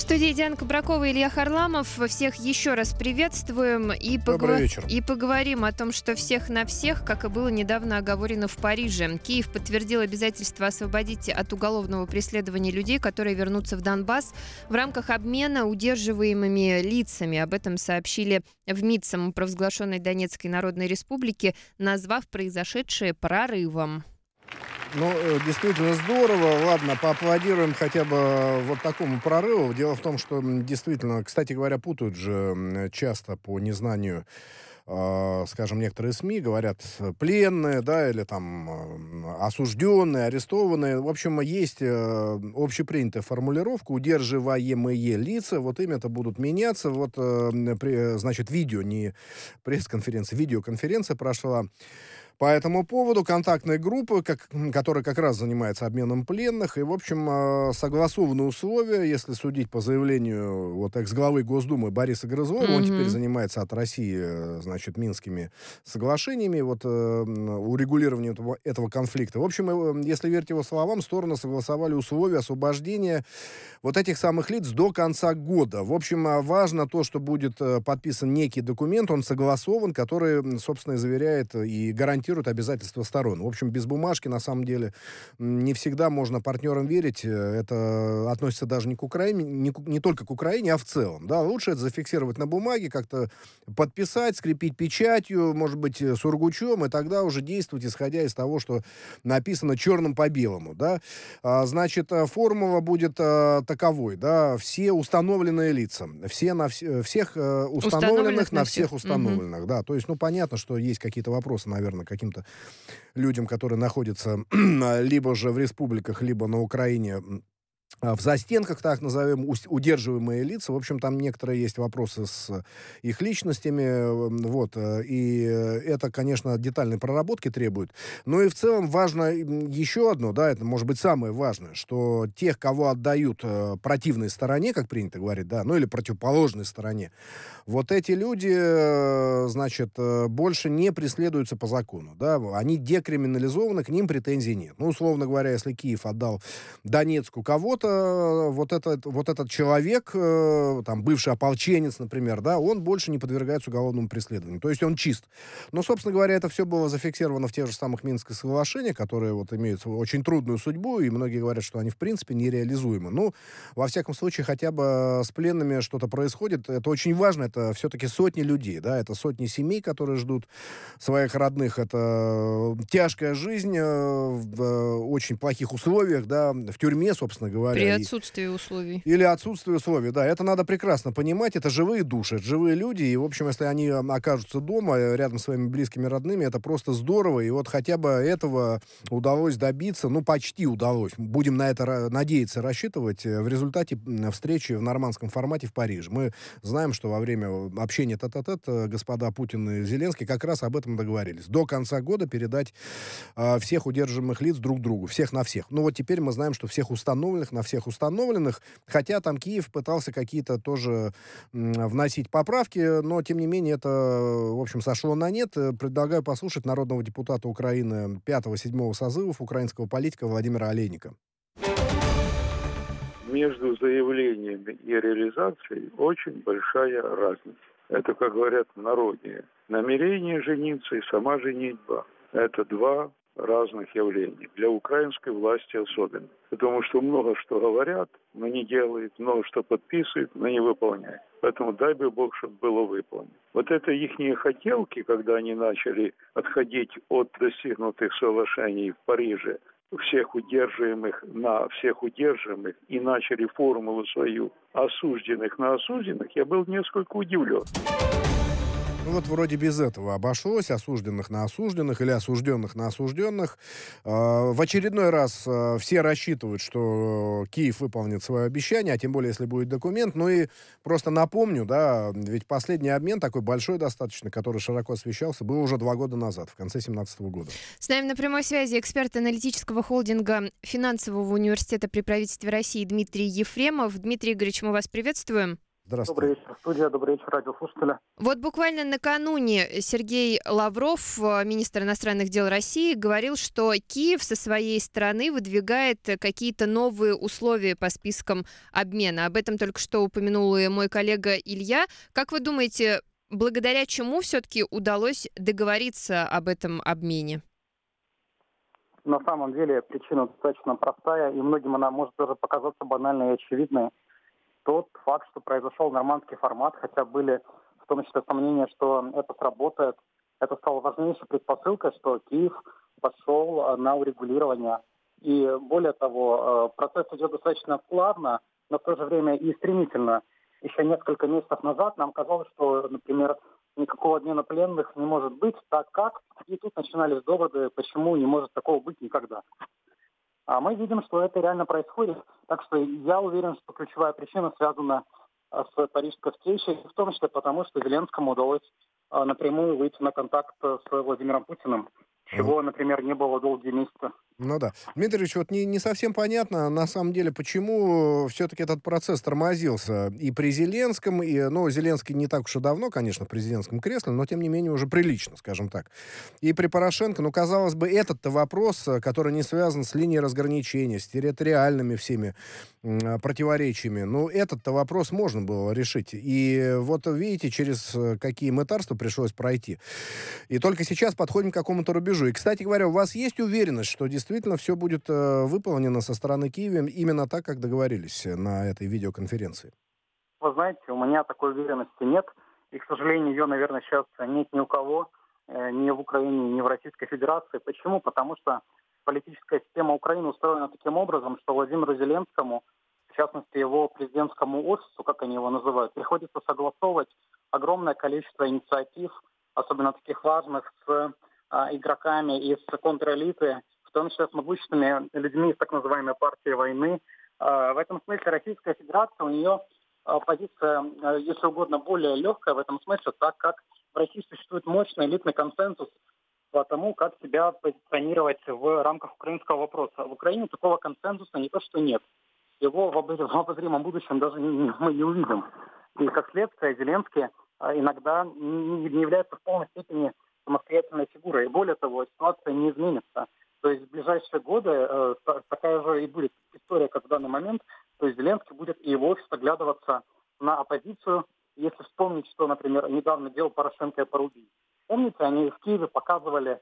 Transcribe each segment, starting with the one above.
студии Диана Кабракова и Илья Харламов. Всех еще раз приветствуем и поговорим о том, что всех на всех, как и было недавно оговорено в Париже. Киев подтвердил обязательство освободить от уголовного преследования людей, которые вернутся в Донбасс в рамках обмена удерживаемыми лицами. Об этом сообщили в МИД самопровозглашенной Донецкой Народной Республики, назвав произошедшее прорывом. Ну, действительно здорово. Ладно, поаплодируем хотя бы вот такому прорыву. Дело в том, что действительно, кстати говоря, путают же часто по незнанию, скажем, некоторые СМИ говорят пленные, да, или там осужденные, арестованные. В общем, есть общепринятая формулировка «удерживаемые лица». Вот имя-то будут меняться. Вот, значит, видео, не пресс-конференция, видеоконференция прошла по этому поводу, контактной группы, которая как раз занимается обменом пленных. И, в общем, согласованы условия, если судить по заявлению вот экс-главы Госдумы Бориса Грызлова, он теперь занимается от России, значит, Минскими соглашениями, вот урегулированием этого конфликта. В общем, если верить его словам, стороны согласовали условия освобождения вот этих самых лиц до конца года. В общем, важно то, что будет подписан некий документ, он согласован, который, собственно, и заверяет и гарантирует обязательства сторон. В общем, без бумажки, на самом деле, не всегда можно партнерам верить. Это относится даже не к Украине, не только к Украине, а в целом. Да, лучше это зафиксировать на бумаге, как-то подписать, скрепить печатью, может быть, сургучом, и тогда уже действовать, исходя из того, что написано черным по белому. Да? Значит, формула будет таковой. Да? Все установленные лица. Всех установленных на всех установленных. Да? То есть, ну, понятно, что есть какие-то вопросы, наверное, каким-то людям, которые находятся либо же в республиках, либо на Украине, в застенках, так назовем, удерживаемые лица. В общем, там некоторые есть вопросы с их личностями. Вот. И это, конечно, детальной проработки требует. Но и в целом важно еще одно, да, это может быть самое важное, что тех, кого отдают противной стороне, как принято говорить, да, ну или противоположной стороне, вот эти люди, значит, больше не преследуются по закону. Да, они декриминализованы, к ним претензий нет. Ну, условно говоря, если Киев отдал Донецку кого-то, вот этот человек, там, бывший ополченец, например, да, он больше не подвергается уголовному преследованию. То есть он чист. Но, собственно говоря, это все было зафиксировано в тех же самых Минских соглашениях, которые вот имеют очень трудную судьбу, и многие говорят, что они, в принципе, нереализуемы. Ну, во всяком случае, хотя бы с пленными что-то происходит. Это очень важно. Это все-таки сотни людей, да, это сотни семей, которые ждут своих родных. Это тяжкая жизнь в очень плохих условиях, да, в тюрьме, собственно говоря. При отсутствии условий. Или отсутствии условий, да. Это надо прекрасно понимать. Это живые души, это живые люди. И, в общем, если они окажутся дома, рядом с своими близкими, родными, это просто здорово. И вот хотя бы этого удалось добиться. Ну, почти удалось. Будем на это надеяться, рассчитывать в результате встречи в нормандском формате в Париже. Мы знаем, что во время общения тет-а-тет господа Путин и Зеленский как раз об этом договорились. До конца года передать всех удерживаемых лиц друг другу. Всех на всех. Ну, вот теперь мы знаем, что всех установленных на всех установленных, хотя там Киев пытался какие-то тоже вносить поправки, но, тем не менее, это, в общем, сошло на нет. Предлагаю послушать народного депутата Украины 5-7 созывов, украинского политика Владимира Олейника. Между заявлениями и реализацией очень большая разница. Это, как говорят в народе, намерение жениться и сама женитьба – это два разных явлений. Для украинской власти особенно. Потому что много что говорят, но не делают, много что подписывают, но не выполняют. Поэтому дай бы Бог, чтобы было выполнено. Вот это ихние хотелки, когда они начали отходить от достигнутых соглашений в Париже, всех удерживаемых на всех удерживаемых, и начали формулу свою осужденных на осужденных, я был несколько удивлен. Ну вот вроде без этого обошлось, осужденных на осужденных или осужденных на осужденных. В очередной раз все рассчитывают, что Киев выполнит свое обещание, а тем более, если будет документ. Ну и просто напомню, да, ведь последний обмен, такой большой достаточно, который широко освещался, был уже 2 года назад, в конце 2017 года. С нами на прямой связи эксперт аналитического холдинга Финансового университета при правительстве России Дмитрий Ефремов. Дмитрий Игоревич, мы вас приветствуем. Здравствуйте. Добрый вечер, студия. Добрый вечер, радиослушатели. Вот буквально накануне Сергей Лавров, министр иностранных дел России, говорил, что Киев со своей стороны выдвигает какие-то новые условия по спискам обмена. Об этом только что упомянул и мой коллега Илья. Как вы думаете, благодаря чему все-таки удалось договориться об этом обмене? На самом деле причина достаточно простая, и многим она может даже показаться банальной и очевидной. Тот факт, что произошел нормандский формат, хотя были в том числе сомнения, что это сработает, это стало важнейшей предпосылкой, что Киев пошел на урегулирование. И более того, процесс идет достаточно плавно, но в то же время и стремительно. Еще несколько месяцев назад нам казалось, что, например, никакого обмена пленных не может быть, так как, и тут начинались доводы, почему не может такого быть никогда. А мы видим, что это реально происходит. Так что я уверен, что ключевая причина связана с парижской встречей, в том числе потому, что Зеленскому удалось напрямую выйти на контакт с Владимиром Путиным, чего, например, не было долгие месяцы. Ну да. Дмитрий Ильич, вот не совсем понятно, на самом деле, почему все-таки этот процесс тормозился и при Зеленском, Зеленский не так уж и давно, конечно, в президентском кресле, но, тем не менее, уже прилично, скажем так. И при Порошенко, казалось бы, этот-то вопрос, который не связан с линией разграничения, с территориальными всеми противоречиями, этот-то вопрос можно было решить. И вот видите, через какие мытарства пришлось пройти. И только сейчас подходим к какому-то рубежу. И, кстати говоря, у вас есть уверенность, что действительно все будет выполнено со стороны Киева именно так, как договорились на этой видеоконференции? Вы знаете, у меня такой уверенности нет. И, к сожалению, ее, наверное, сейчас нет ни у кого, ни в Украине, ни в Российской Федерации. Почему? Потому что политическая система Украины устроена таким образом, что Владимиру Зеленскому, в частности, его президентскому офису, как они его называют, приходится согласовывать огромное количество инициатив, особенно таких важных, с игроками из контрэлиты, в том числе с могущественными людьми из так называемой партии войны. В этом смысле Российская Федерация, у нее позиция, если угодно, более легкая в этом смысле, так как в России существует мощный элитный консенсус по тому, как себя позиционировать в рамках украинского вопроса. В Украине такого консенсуса не то что нет. Его в обозримом будущем даже мы не увидим. И как следствие Зеленский иногда не является в полной степени самостоятельной фигурой. И более того, ситуация не изменится. То есть в ближайшие годы такая же и будет история, как в данный момент. То есть Зеленский будет и его офис оглядываться на оппозицию. Если вспомнить, что, например, недавно делал Порошенко и Порубий. Помните, они в Киеве показывали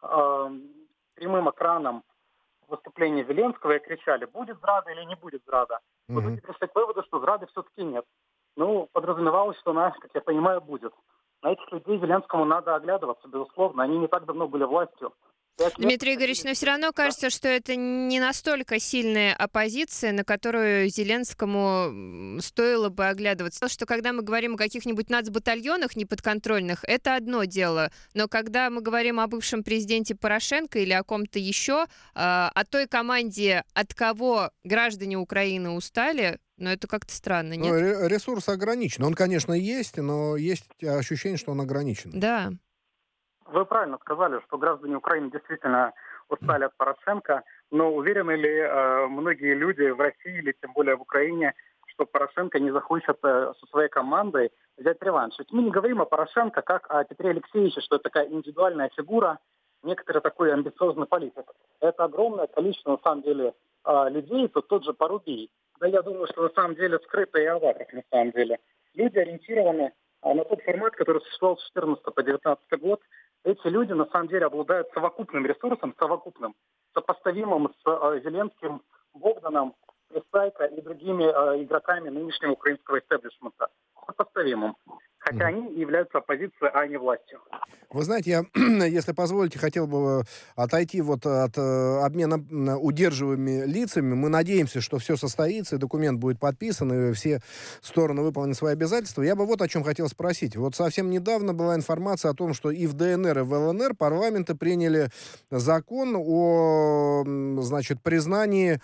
прямым экраном выступление Зеленского и кричали, будет зрада или не будет зрада. Вот люди пришли к выводу, что зрады все-таки нет. Подразумевалось, что она, как я понимаю, будет. На этих людей Зеленскому надо оглядываться, безусловно. Они не так давно были властью. Дмитрий Игоревич, но все равно кажется, что это не настолько сильная оппозиция, на которую Зеленскому стоило бы оглядываться. Что когда мы говорим о каких-нибудь нацбатальонах неподконтрольных, это одно дело. Но когда мы говорим о бывшем президенте Порошенко или о ком-то еще, о той команде, от кого граждане Украины устали, это как-то странно, нет? Ресурс ограничен. Он, конечно, есть, но есть ощущение, что он ограничен. Да. Вы правильно сказали, что граждане Украины действительно устали от Порошенко, но уверены ли многие люди в России или тем более в Украине, что Порошенко не захочет со своей командой взять реванш? Ведь мы не говорим о Порошенко как о Петре Алексеевиче, что это такая индивидуальная фигура, некоторый такой амбициозный политик. Это огромное количество, на самом деле, людей, тот же Порубий. Да, я думаю, что на самом деле скрыто и Аваков, на самом деле. Люди ориентированы на тот формат, который существовал с 2014 по 2019 год. Эти люди, на самом деле, обладают совокупным ресурсом, сопоставимым с Зеленским, Богданом, Пристайко и другими игроками нынешнего украинского истеблишмента. Сопоставимым. Хотя они являются оппозицией, а не властью. Вы знаете, я, если позволите, хотел бы отойти от обмена удерживаемыми лицами. Мы надеемся, что все состоится, и документ будет подписан, и все стороны выполнят свои обязательства. Я бы вот о чем хотел спросить. Вот совсем недавно была информация о том, что и в ДНР, и в ЛНР парламенты приняли закон о, признании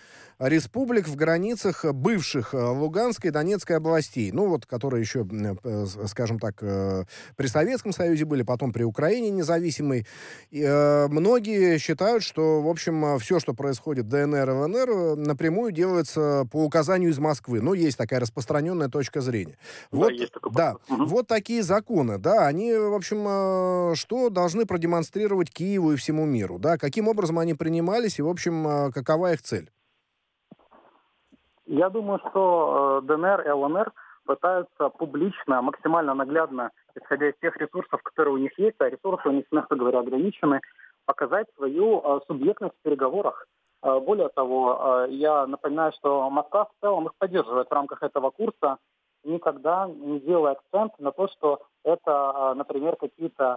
республик в границах бывших Луганской и Донецкой областей. Ну, вот, которые еще, скажем так, при Советском Союзе были, потом при Украине независимой. И, многие считают, что, в общем, все, что происходит в ДНР и ЛНР, напрямую делается по указанию из Москвы. Ну, есть такая распространенная точка зрения. Вот, да, есть такой да, вот такие законы, да, они, в общем, что должны продемонстрировать Киеву и всему миру, да, каким образом они принимались и, в общем, какова их цель? Я думаю, что ДНР и ЛНР пытаются публично, максимально наглядно, исходя из тех ресурсов, которые у них есть, а ресурсы у них, мягко говоря, ограничены, показать свою субъектность в переговорах. Более того, я напоминаю, что Москва в целом их поддерживает в рамках этого курса, никогда не делая акцент на то, что это, например, какие-то,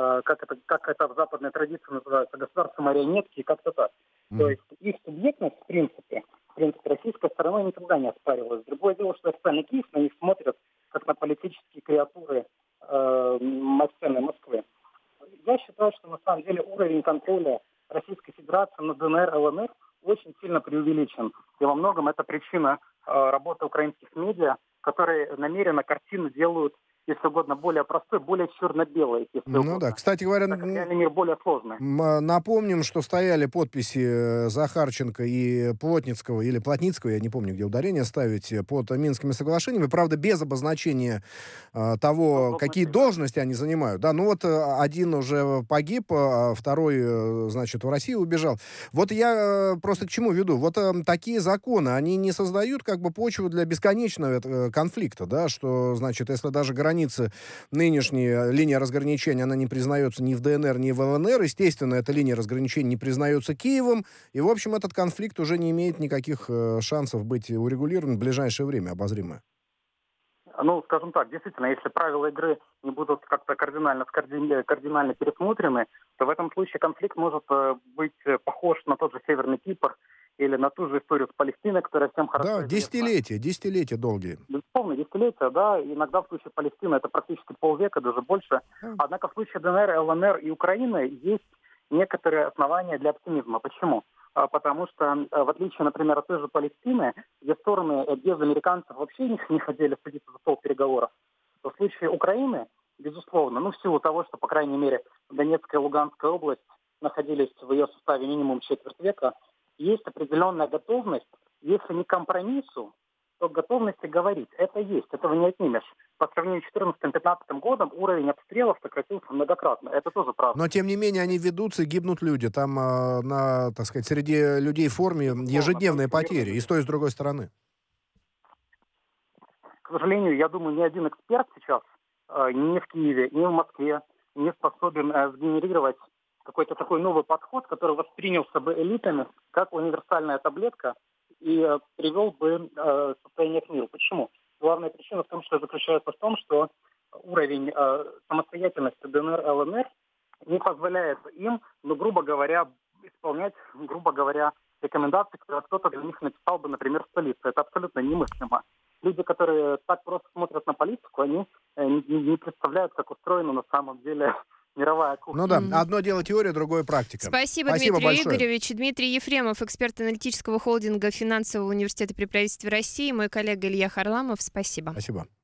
как это в западной традиции называется, государства-марионетки и как-то так. То есть их субъектность, в принципе, российской стороной никогда не оспаривалась. Другое дело, что официальный Киев на них смотрят как на политические креатуры официальной Москвы. Я считаю, что на самом деле уровень контроля Российской Федерации над ДНР и ЛНР очень сильно преувеличен. И во многом это причина работы украинских медиа, которые намеренно картину делают, если угодно, более простой, более черно-белой. Ну да, кстати говоря, реальный мир более сложный. Напомним, что стояли подписи Захарченко и Плотницкого, или Плотницкого, я не помню, где ударение ставить, под Минскими соглашениями, правда, без обозначения того, какие должности они занимают. Да, ну вот один уже погиб, а второй, значит, в Россию убежал. Вот я просто к чему веду? Вот такие законы, они не создают как бы почву для бесконечного конфликта, да, что, значит, если даже границы нынешняя линия разграничения, она не признается ни в ДНР, ни в ЛНР. Естественно, эта линия разграничения не признается Киевом. И, в общем, этот конфликт уже не имеет никаких шансов быть урегулирован в ближайшее время, обозримо. Ну, скажем так, действительно, если правила игры не будут как-то кардинально пересмотрены, то в этом случае конфликт может быть похож на тот же Северный Кипр, или на ту же историю с Палестиной, которая всем хорошо известна. Десятилетия долгие. Безусловно, десятилетия, да. Иногда в случае Палестины это практически полвека, даже больше. Однако в случае ДНР, ЛНР и Украины есть некоторые основания для оптимизма. Почему? Потому что, в отличие, например, от той же Палестины, где стороны без американцев вообще не хотели садиться за стол переговоров, то в случае Украины, безусловно, в силу того, что, по крайней мере, Донецкая и Луганская область находились в ее составе минимум четверть века, есть определенная готовность, если не к компромиссу, то к готовности говорить. Это есть, этого не отнимешь. По сравнению с 2014-2015 годом уровень обстрелов сократился многократно. Это тоже правда. Но, тем не менее, они ведутся и гибнут люди. Там, так сказать, среди людей в форме ежедневные потери. И с той, и с другой стороны. К сожалению, я думаю, ни один эксперт сейчас ни в Киеве, ни в Москве не способен сгенерировать какой-то такой новый подход, который воспринялся бы элитами как универсальная таблетка и привел бы состояние к миру. Почему? Главная причина в том, что заключается в том, что уровень самостоятельности ДНР и ЛНР не позволяет им, грубо говоря, исполнять, рекомендации, которые кто-то для них написал бы, например, в столице. Это абсолютно немыслимо. Люди, которые так просто смотрят на политику, они не представляют, как устроена на самом деле мировая кухня. Ну да, одно дело теория, другое практика. Спасибо Дмитрий большое. Игоревич. Дмитрий Ефремов, эксперт аналитического холдинга Финансового университета при правительстве России, мой коллега Илья Харламов. Спасибо. Спасибо.